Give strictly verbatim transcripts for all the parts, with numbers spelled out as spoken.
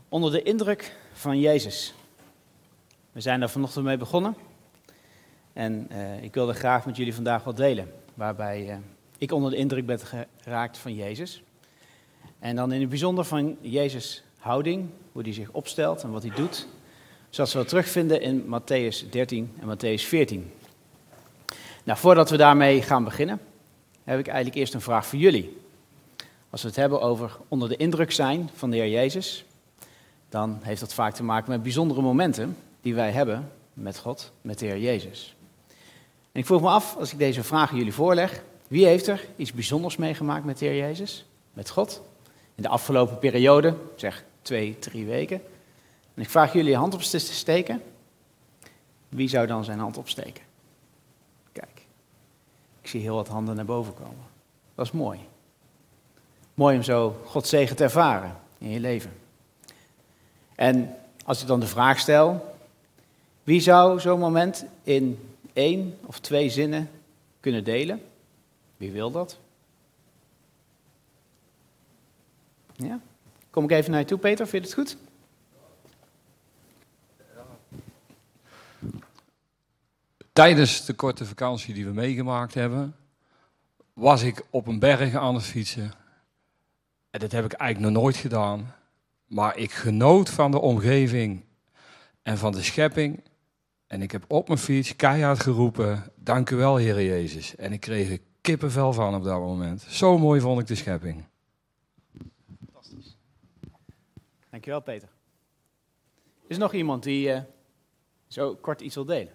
Onder de indruk van Jezus. We zijn daar vanochtend mee begonnen. En uh, ik wilde graag met jullie vandaag wat delen. Waarbij uh, ik onder de indruk ben geraakt van Jezus. En dan in het bijzonder van Jezus' houding. Hoe hij zich opstelt en wat hij doet. Zoals we dat terugvinden in Matthäus dertien en Matthäus veertien. Nou, voordat we daarmee gaan beginnen, heb ik eigenlijk eerst een vraag voor jullie. Als we het hebben over onder de indruk zijn van de Heer Jezus, dan heeft dat vaak te maken met bijzondere momenten die wij hebben met God, met de Heer Jezus. En ik vroeg me af, als ik deze vraag aan jullie voorleg, wie heeft er iets bijzonders meegemaakt met de Heer Jezus, met God, in de afgelopen periode, zeg twee, drie weken. En ik vraag jullie je hand op te steken. Wie zou dan zijn hand opsteken? Kijk, ik zie heel wat handen naar boven komen. Dat is mooi. Mooi om zo Gods zegen te ervaren in je leven. En als ik dan de vraag stel, wie zou zo'n moment in één of twee zinnen kunnen delen? Wie wil dat? Ja? Kom ik even naar je toe, Peter, vind je het goed? Tijdens de korte vakantie die we meegemaakt hebben, was ik op een berg aan het fietsen. En dat heb ik eigenlijk nog nooit gedaan. Maar ik genoot van de omgeving en van de schepping. En ik heb op mijn fiets keihard geroepen, dank u wel, Heer Jezus. En ik kreeg er kippenvel van op dat moment. Zo mooi vond ik de schepping. Fantastisch. Dankjewel, Peter. Is er nog iemand die uh, zo kort iets wil delen?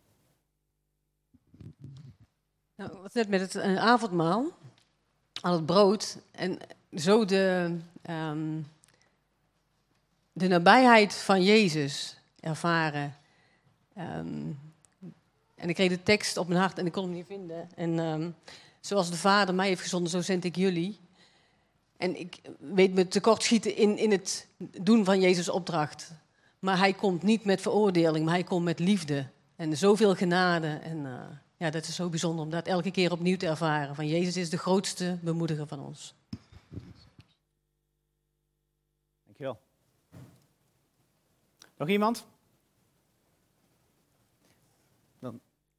Nou, wat net met het uh, avondmaal, aan het brood en zo de, um, de nabijheid van Jezus ervaren. Um, en ik kreeg de tekst op mijn hart en ik kon hem niet vinden. En um, zoals de Vader mij heeft gezonden, zo zend ik jullie. En ik weet me tekortschieten in, in het doen van Jezus' opdracht. Maar hij komt niet met veroordeling, maar hij komt met liefde. En zoveel genade. En uh, ja, dat is zo bijzonder om dat elke keer opnieuw te ervaren. Van Jezus is de grootste bemoediger van ons. Dankjewel. Nog iemand? Dan.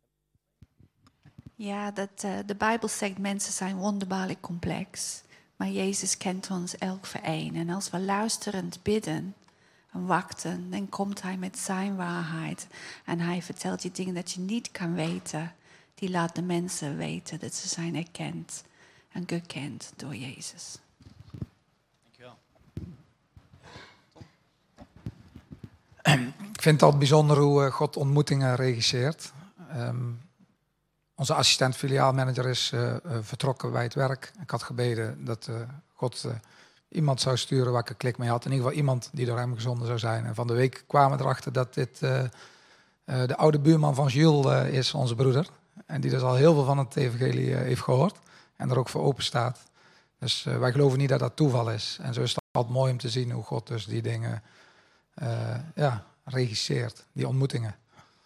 Ja, dat, uh, de Bijbel zegt mensen zijn wonderbaarlijk complex. Maar Jezus kent ons elk voor één. En als we luisterend bidden en wachten, dan komt hij met zijn waarheid. En hij vertelt je dingen dat je niet kan weten. Die laat de mensen weten dat ze zijn erkend en gekend door Jezus. Dankjewel. Ik vind het altijd bijzonder hoe God ontmoetingen regisseert. Um, onze assistent filiaalmanager is uh, uh, vertrokken bij het werk. Ik had gebeden dat uh, God uh, iemand zou sturen waar ik een klik mee had. In ieder geval iemand die door hem gezonden zou zijn. En van de week kwamen we erachter dat dit uh, uh, de oude buurman van Jules uh, is, onze broeder. En die dus al heel veel van het evangelie uh, heeft gehoord. En er ook voor open staat. Dus uh, wij geloven niet dat dat toeval is. En zo is het altijd mooi om te zien hoe God dus die dingen uh, ja, regisseert. Die ontmoetingen.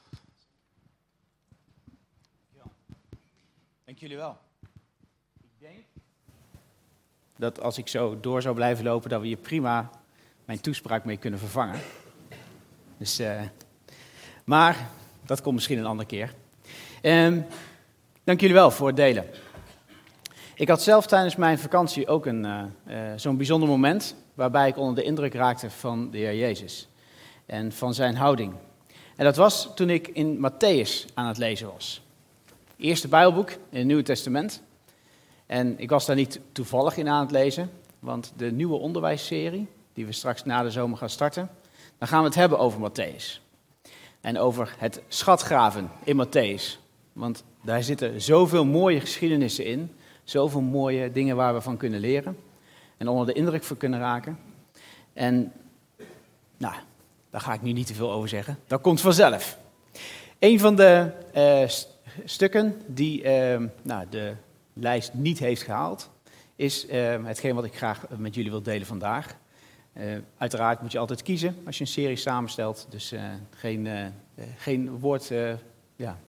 Dank jullie wel. Ik denk dat als ik zo door zou blijven lopen, dat we hier prima mijn toespraak mee kunnen vervangen. Dus, uh, maar dat komt misschien een andere keer. Um, dank jullie wel voor het delen. Ik had zelf tijdens mijn vakantie ook een, uh, uh, zo'n bijzonder moment waarbij ik onder de indruk raakte van de Heer Jezus en van zijn houding. En dat was toen ik in Matthäus aan het lezen was. Eerste Bijbelboek in het Nieuwe Testament. En ik was daar niet toevallig in aan het lezen, want de nieuwe onderwijsserie, die we straks na de zomer gaan starten, dan gaan we het hebben over Matthäus. En over het schatgraven in Matthäus. Want daar zitten zoveel mooie geschiedenissen in, zoveel mooie dingen waar we van kunnen leren en onder de indruk van kunnen raken. En nou, daar ga ik nu niet te veel over zeggen, dat komt vanzelf. Een van de uh, stukken die uh, nou, de lijst niet heeft gehaald, is uh, hetgeen wat ik graag met jullie wil delen vandaag. Uh, uiteraard moet je altijd kiezen als je een serie samenstelt, dus uh, geen, uh, geen woord uh, ja.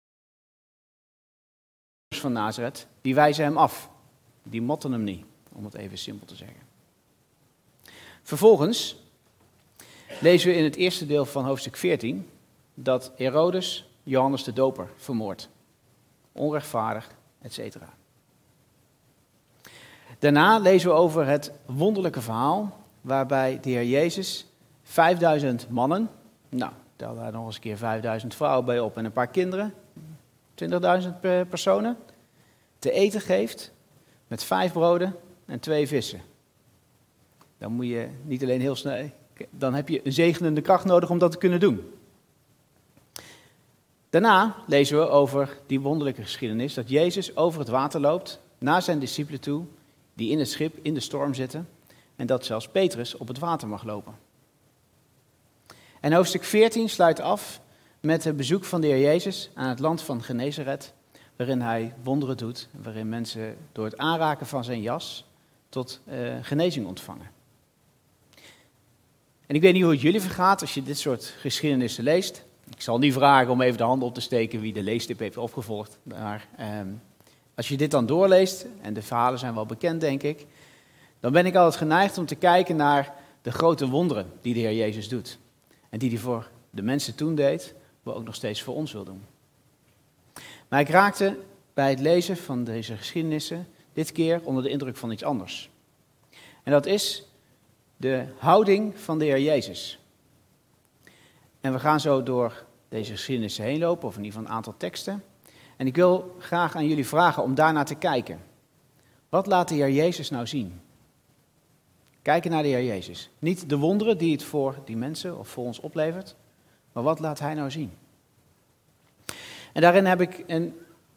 van Nazareth, die wijzen hem af. Die motten hem niet, om het even simpel te zeggen. Vervolgens lezen we in het eerste deel van hoofdstuk veertien dat Herodes Johannes de Doper vermoordt. Onrechtvaardig, et cetera. Daarna lezen we over het wonderlijke verhaal waarbij de Heer Jezus vijfduizend mannen, nou, tel daar nog eens een keer vijfduizend vrouwen bij op en een paar kinderen, twintigduizend personen, te eten geeft met vijf broden en twee vissen. Dan moet je niet alleen heel snel, dan heb je een zegenende kracht nodig om dat te kunnen doen. Daarna lezen we over die wonderlijke geschiedenis dat Jezus over het water loopt naar zijn discipelen toe, die in het schip in de storm zitten, en dat zelfs Petrus op het water mag lopen. En hoofdstuk veertien sluit af met het bezoek van de Heer Jezus aan het land van Genesaret, waarin hij wonderen doet, waarin mensen door het aanraken van zijn jas tot uh, genezing ontvangen. En ik weet niet hoe het jullie vergaat als je dit soort geschiedenissen leest. Ik zal niet vragen om even de hand op te steken wie de leestip heeft opgevolgd. Maar um, als je dit dan doorleest, en de verhalen zijn wel bekend denk ik, dan ben ik altijd geneigd om te kijken naar de grote wonderen die de Heer Jezus doet. En die hij voor de mensen toen deed, maar ook nog steeds voor ons wil doen. Maar ik raakte bij het lezen van deze geschiedenissen dit keer onder de indruk van iets anders. En dat is de houding van de Heer Jezus. En we gaan zo door deze geschiedenissen heen lopen, of in ieder geval een aantal teksten. En ik wil graag aan jullie vragen om daarnaar te kijken. Wat laat de Heer Jezus nou zien? Kijken naar de Heer Jezus. Niet de wonderen die het voor die mensen of voor ons oplevert, maar wat laat hij nou zien? En daarin heb ik een...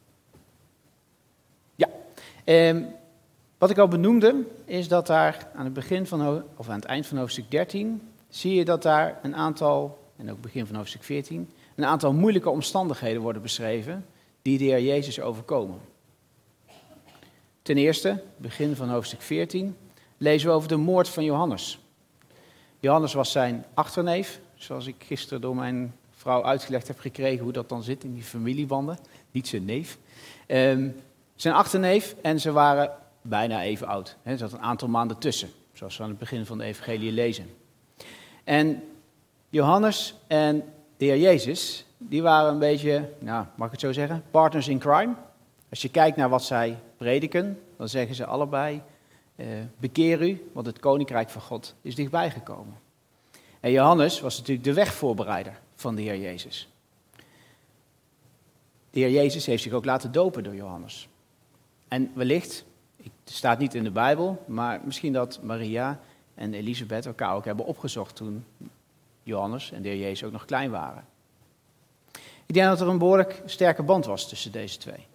Ja, eh, wat ik al benoemde, is dat daar aan het begin van, of aan het eind van hoofdstuk dertien, zie je dat daar een aantal, en ook begin van hoofdstuk veertien, een aantal moeilijke omstandigheden worden beschreven die de Heer Jezus overkomen. Ten eerste, begin van hoofdstuk veertien, lezen we over de moord van Johannes. Johannes was zijn achterneef, zoals ik gisteren door mijn vrouw uitgelegd heb gekregen hoe dat dan zit in die familiebanden, niet zijn neef. Um, zijn achterneef en ze waren bijna even oud. He, er zat een aantal maanden tussen, zoals we aan het begin van de evangelie lezen. En Johannes en de Heer Jezus, die waren een beetje, nou, mag ik het zo zeggen, partners in crime. Als je kijkt naar wat zij prediken, dan zeggen ze allebei, uh, bekeer u, want het koninkrijk van God is dichtbij gekomen. En Johannes was natuurlijk de wegvoorbereider van de Heer Jezus. De Heer Jezus heeft zich ook laten dopen door Johannes. En wellicht, het staat niet in de Bijbel, maar misschien dat Maria en Elisabeth elkaar ook hebben opgezocht toen Johannes en de Heer Jezus ook nog klein waren. Ik denk dat er een behoorlijk sterke band was tussen deze twee.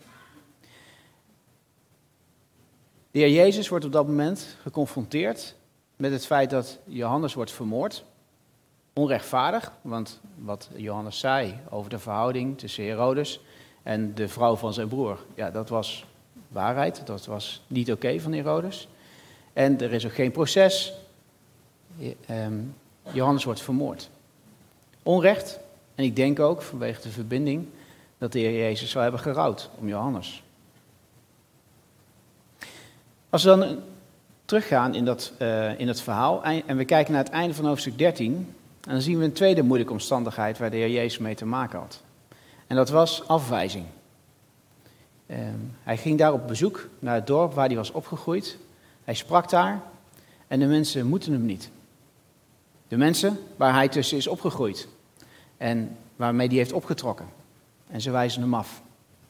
De Heer Jezus wordt op dat moment geconfronteerd met het feit dat Johannes wordt vermoord. Onrechtvaardig, want wat Johannes zei over de verhouding tussen Herodes en de vrouw van zijn broer, ja, dat was waarheid, dat was niet oké okay van Herodes. En er is ook geen proces. Johannes wordt vermoord. Onrecht, en ik denk ook vanwege de verbinding dat de Heer Jezus zou hebben gerouwd om Johannes. Als we dan teruggaan in dat, uh, in het verhaal en we kijken naar het einde van hoofdstuk dertien, dan zien we een tweede moeilijke omstandigheid waar de Heer Jezus mee te maken had. En dat was afwijzing. Uh, hij ging daar op bezoek naar het dorp waar hij was opgegroeid. Hij sprak daar en de mensen moeten hem niet. De mensen waar hij tussen is opgegroeid en waarmee hij heeft opgetrokken. En ze wijzen hem af.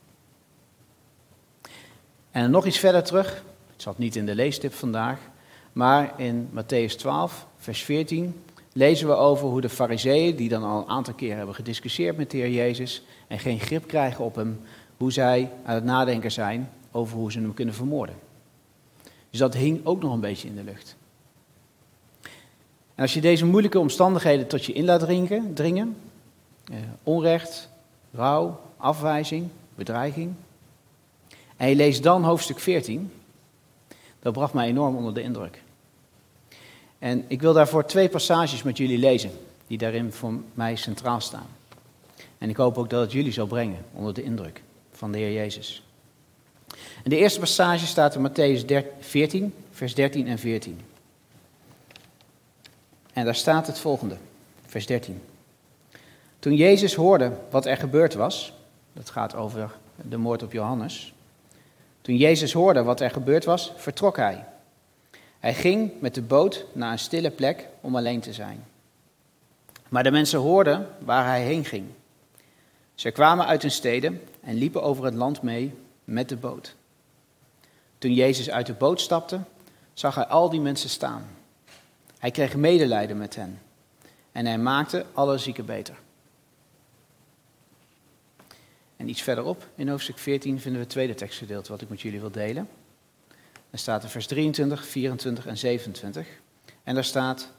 En nog iets verder terug, het zat niet in de leestip vandaag, maar in Mattheüs twaalf, vers veertien, lezen we over hoe de Farizeeën, die dan al een aantal keer hebben gediscussieerd met de Heer Jezus en geen grip krijgen op hem, hoe zij aan het nadenken zijn over hoe ze hem kunnen vermoorden. Dus dat hing ook nog een beetje in de lucht. En als je deze moeilijke omstandigheden tot je in laat dringen, dringen eh, onrecht, rouw, afwijzing, bedreiging, en je leest dan hoofdstuk veertien, dat bracht mij enorm onder de indruk. En ik wil daarvoor twee passages met jullie lezen, die daarin voor mij centraal staan. En ik hoop ook dat het jullie zal brengen onder de indruk van de Heer Jezus. En de eerste passage staat in Mattheüs veertien, vers dertien en veertien. En daar staat het volgende. vers dertien. Toen Jezus hoorde wat er gebeurd was, dat gaat over de moord op Johannes. Toen Jezus hoorde wat er gebeurd was, vertrok hij. Hij ging met de boot naar een stille plek om alleen te zijn. Maar de mensen hoorden waar hij heen ging. Ze kwamen uit hun steden en liepen over het land mee met de boot. Toen Jezus uit de boot stapte, zag hij al die mensen staan. Hij kreeg medelijden met hen en hij maakte alle zieken beter. En iets verderop, in hoofdstuk veertien, vinden we het tweede tekstgedeelte wat ik met jullie wil delen. Daar staat in vers drieëntwintig, vierentwintig en zevenentwintig. En daar staat: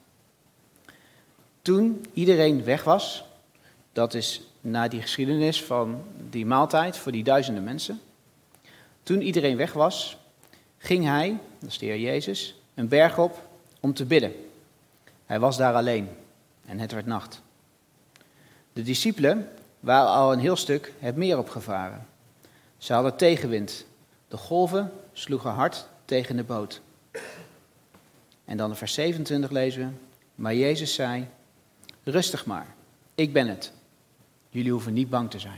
Toen iedereen weg was, dat is na die geschiedenis van die maaltijd voor die duizenden mensen. Toen iedereen weg was, ging hij, dat is de Heer Jezus, een berg op om te bidden. Hij was daar alleen en het werd nacht. De discipelen waren al een heel stuk het meer opgevaren. Ze hadden tegenwind. De golven sloegen hard tegen de boot. En dan in vers zevenentwintig lezen we: Maar Jezus zei: Rustig maar, ik ben het. Jullie hoeven niet bang te zijn.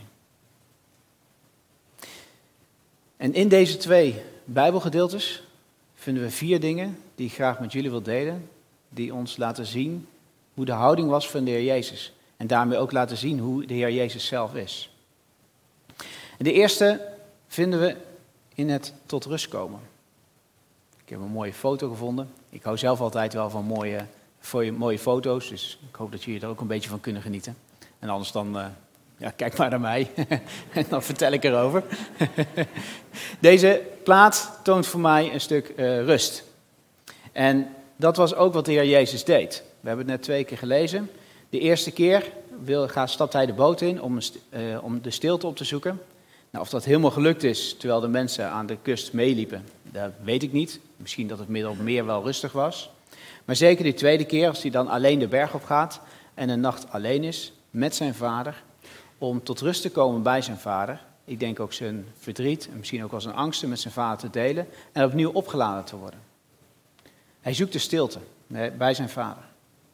En in deze twee Bijbelgedeeltes vinden we vier dingen die ik graag met jullie wil delen, die ons laten zien hoe de houding was van de Heer Jezus. En daarmee ook laten zien hoe de Heer Jezus zelf is. En de eerste vinden we in het tot rust komen. Ik heb een mooie foto gevonden. Ik hou zelf altijd wel van mooie, mooie foto's, dus ik hoop dat jullie er ook een beetje van kunnen genieten. En anders dan, uh, ja, kijk maar naar mij en dan vertel ik erover. Deze plaat toont voor mij een stuk uh, rust. En dat was ook wat de Heer Jezus deed. We hebben het net twee keer gelezen. De eerste keer wil, gaat, stapt hij de boot in om, uh, om de stilte op te zoeken. Nou, of dat helemaal gelukt is terwijl de mensen aan de kust meeliepen, dat weet ik niet. Misschien dat het midden op meer wel rustig was. Maar zeker die tweede keer, als hij dan alleen de berg op gaat en een nacht alleen is met zijn vader, om tot rust te komen bij zijn vader. Ik denk ook zijn verdriet en misschien ook wel zijn angsten met zijn vader te delen en opnieuw opgeladen te worden. Hij zoekt de stilte bij zijn vader.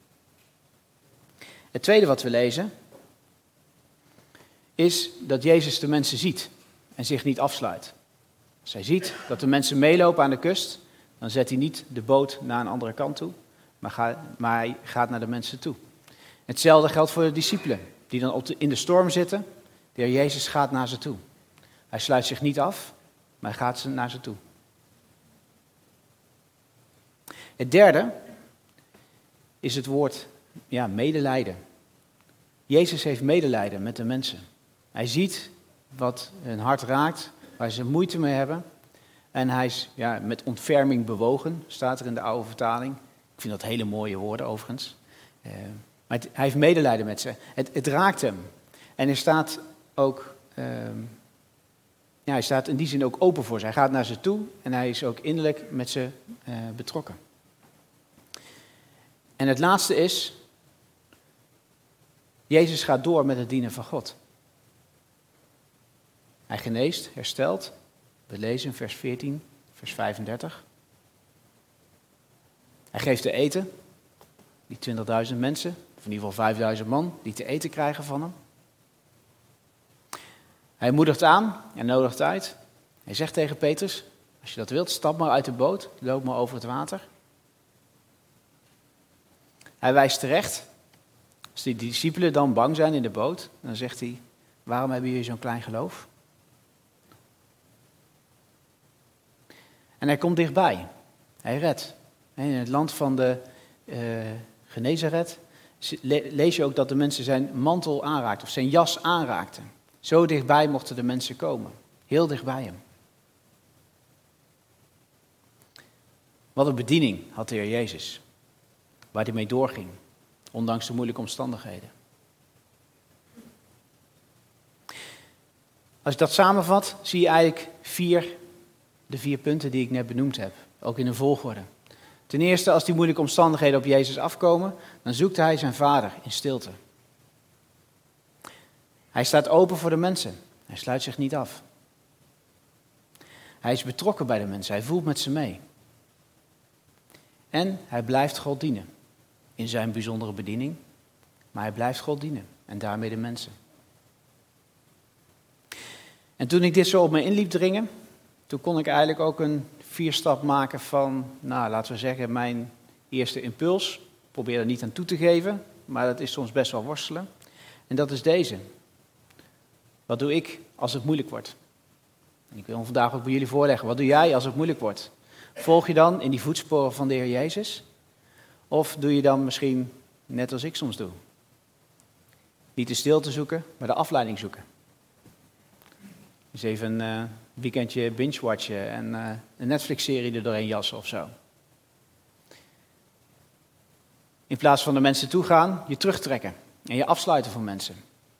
Het tweede wat we lezen is dat Jezus de mensen ziet en zich niet afsluit. Als hij ziet dat de mensen meelopen aan de kust, dan zet hij niet de boot naar een andere kant toe, maar, ga, maar hij gaat naar de mensen toe. Hetzelfde geldt voor de discipelen, die dan op de, in de storm zitten. De Heer Jezus gaat naar ze toe. Hij sluit zich niet af, maar hij gaat naar ze toe. Het derde is het woord ja, medelijden. Jezus heeft medelijden met de mensen. Hij ziet wat hun hart raakt, waar ze moeite mee hebben. En hij is ja, met ontferming bewogen, staat er in de oude vertaling. Ik vind dat hele mooie woorden overigens. Uh, maar het, hij heeft medelijden met ze. Het, het raakt hem. En hij staat ook, uh, ja, hij staat in die zin ook open voor ze. Hij gaat naar ze toe en hij is ook innerlijk met ze uh, betrokken. En het laatste is, Jezus gaat door met het dienen van God. Hij geneest, herstelt. We lezen in vers veertien, vers vijfendertig. Hij geeft te eten, die twintigduizend mensen, of in ieder geval vijfduizend man, die te eten krijgen van hem. Hij moedigt aan en nodigt uit. Hij zegt tegen Petrus, als je dat wilt, stap maar uit de boot, loop maar over het water. Hij wijst terecht. Als die discipelen dan bang zijn in de boot, dan zegt hij, waarom hebben jullie zo'n klein geloof? En hij komt dichtbij. Hij redt. In het land van de uh, Genezaret lees je ook dat de mensen zijn mantel aanraakten, of zijn jas aanraakten. Zo dichtbij mochten de mensen komen. Heel dichtbij hem. Wat een bediening had de Heer Jezus. Waar hij mee doorging. Ondanks de moeilijke omstandigheden. Als ik dat samenvat, zie je eigenlijk vier, de vier punten die ik net benoemd heb. Ook in een volgorde. Ten eerste, als die moeilijke omstandigheden op Jezus afkomen, dan zoekt hij zijn vader in stilte. Hij staat open voor de mensen. Hij sluit zich niet af. Hij is betrokken bij de mensen. Hij voelt met ze mee. En hij blijft God dienen. In zijn bijzondere bediening. Maar hij blijft God dienen en daarmee de mensen. En toen ik dit zo op me in liep dringen, toen kon ik eigenlijk ook een vierstap maken van, nou laten we zeggen, mijn eerste impuls. Probeer er niet aan toe te geven, maar dat is soms best wel worstelen. En dat is deze. Wat doe ik als het moeilijk wordt? En ik wil hem vandaag ook bij jullie voorleggen. Wat doe jij als het moeilijk wordt? Volg je dan in die voetsporen van de Heer Jezus? Of doe je dan misschien net als ik soms doe? Niet de stilte zoeken, maar de afleiding zoeken. Dus even een uh, weekendje binge-watchen en uh, een Netflix-serie er doorheen jassen of zo. In plaats van naar mensen toe gaan, je terugtrekken en je afsluiten van mensen.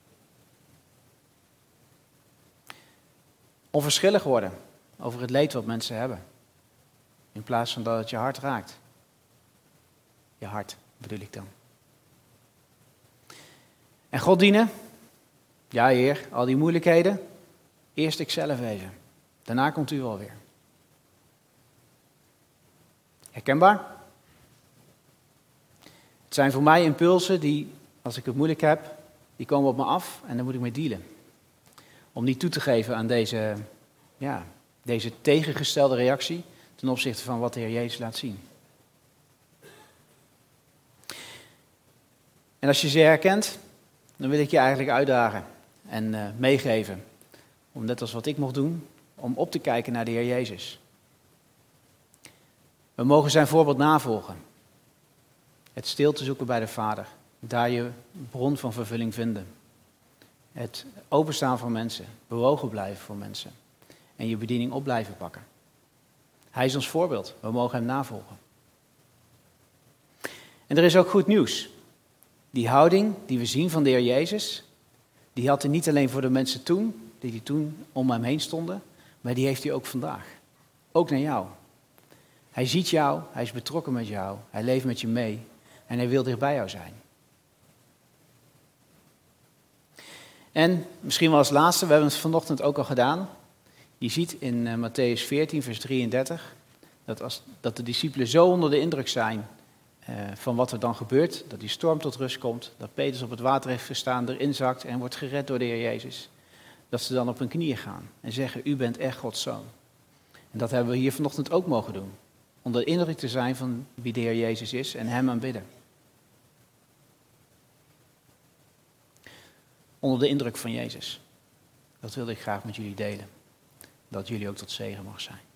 Onverschillig worden over het leed wat mensen hebben. In plaats van dat het je hart raakt. Je hart bedoel ik dan. En God dienen? Ja Heer, al die moeilijkheden. Eerst ikzelf even. Daarna komt u wel weer. Herkenbaar? Het zijn voor mij impulsen die, als ik het moeilijk heb, die komen op me af en daar moet ik mee dealen. Om niet toe te geven aan deze, ja, deze tegengestelde reactie ten opzichte van wat de Heer Jezus laat zien. En als je ze herkent, dan wil ik je eigenlijk uitdagen en uh, meegeven. Om net als wat ik mocht doen, om op te kijken naar de Heer Jezus. We mogen zijn voorbeeld navolgen. Het stil te zoeken bij de Vader. Daar je bron van vervulling vinden. Het openstaan voor mensen. Bewogen blijven voor mensen. En je bediening op blijven pakken. Hij is ons voorbeeld. We mogen hem navolgen. En er is ook goed nieuws. Die houding die we zien van de Heer Jezus, die had hij niet alleen voor de mensen toen, die, die toen om hem heen stonden, maar die heeft hij ook vandaag. Ook naar jou. Hij ziet jou, hij is betrokken met jou, hij leeft met je mee en hij wil dicht bij jou zijn. En misschien wel als laatste, we hebben het vanochtend ook al gedaan. Je ziet in uh, Mattheüs veertien, vers drieëndertig, dat, als, dat de discipelen zo onder de indruk zijn uh, van wat er dan gebeurt, dat die storm tot rust komt, dat Petrus op het water heeft gestaan, erin zakt en wordt gered door de Heer Jezus. Dat ze dan op hun knieën gaan en zeggen, u bent echt Gods zoon. En dat hebben we hier vanochtend ook mogen doen. Onder de indruk te zijn van wie de Heer Jezus is en hem aanbidden. Onder de indruk van Jezus. Dat wilde ik graag met jullie delen. Dat jullie ook tot zegen mag zijn.